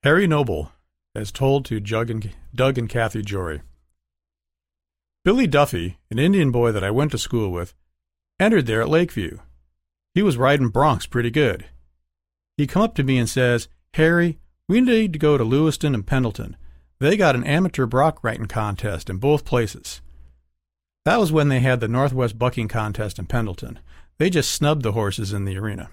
Harry Noble, as told to Doug and Kathy Jory. Billy Duffy, an Indian boy that I went to school with, entered there at Lakeview. He was riding broncs pretty good. He come up to me and says, "Harry, we need to go to Lewiston and Pendleton. They got an amateur bronc riding contest in both places." That was when they had the Northwest Bucking Contest in Pendleton. They just snubbed the horses in the arena.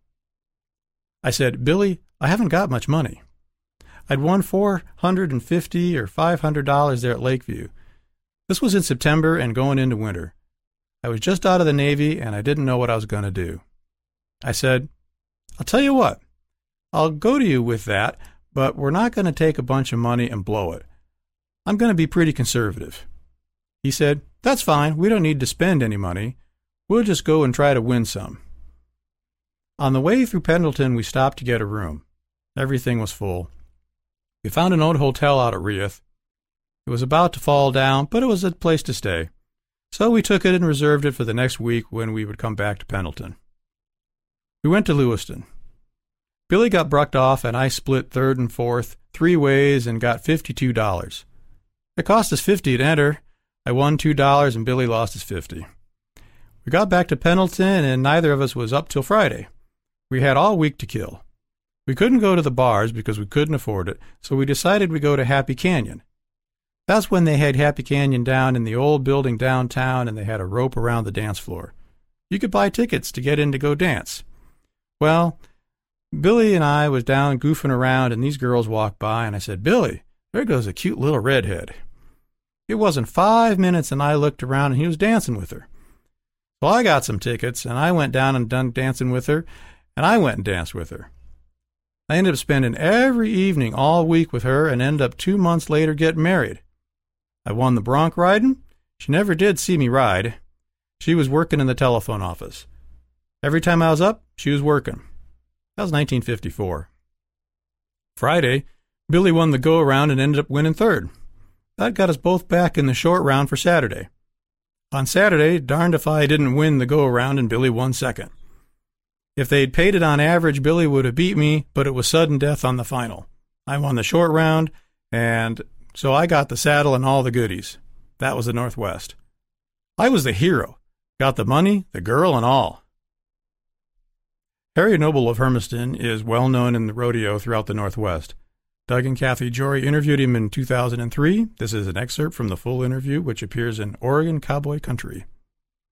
I said, "Billy, I haven't got much money." I'd won $450 or $500 there at Lakeview. This was in September and going into winter. I was just out of the Navy, and I didn't know what I was going to do. I said, "I'll tell you what. I'll go to you with that, but we're not going to take a bunch of money and blow it. I'm going to be pretty conservative." He said, "That's fine. We don't need to spend any money. We'll just go and try to win some." On the way through Pendleton, we stopped to get a room. Everything was full. We found an old hotel out at Reeth. It was about to fall down, but it was a place to stay. So we took it and reserved it for the next week when we would come back to Pendleton. We went to Lewiston. Billy got brucked off, and I split third and fourth 3 ways and got $52. It cost us $50 to enter. I won $2, and Billy lost his $50. We got back to Pendleton, and neither of us was up till Friday. We had all week to kill. We couldn't go to the bars because we couldn't afford it, so we decided we'd go to Happy Canyon. That's when they had Happy Canyon down in the old building downtown, and they had a rope around the dance floor. You could buy tickets to get in to go dance. Well, Billy and I was down goofing around, and these girls walked by, and I said, "Billy, there goes a cute little redhead." It wasn't 5 minutes, and I looked around, and he was dancing with her. So I got some tickets, and I went down and done dancing with her, and I went and danced with her. I ended up spending every evening all week with her and ended up 2 months later getting married. I won the bronc riding. She never did see me ride. She was working in the telephone office. Every time I was up, she was working. That was 1954. Friday, Billy won the go-around and ended up winning third. That got us both back in the short round for Saturday. On Saturday, darned if I didn't win the go-around and Billy won second. If they'd paid it on average, Billy would have beat me, but it was sudden death on the final. I won the short round, and so I got the saddle and all the goodies. That was the Northwest. I was the hero. Got the money, the girl, and all. Harry Noble of Hermiston is well known in the rodeo throughout the Northwest. Doug and Kathy Jory interviewed him in 2003. This is an excerpt from the full interview, which appears in Oregon Cowboy Country.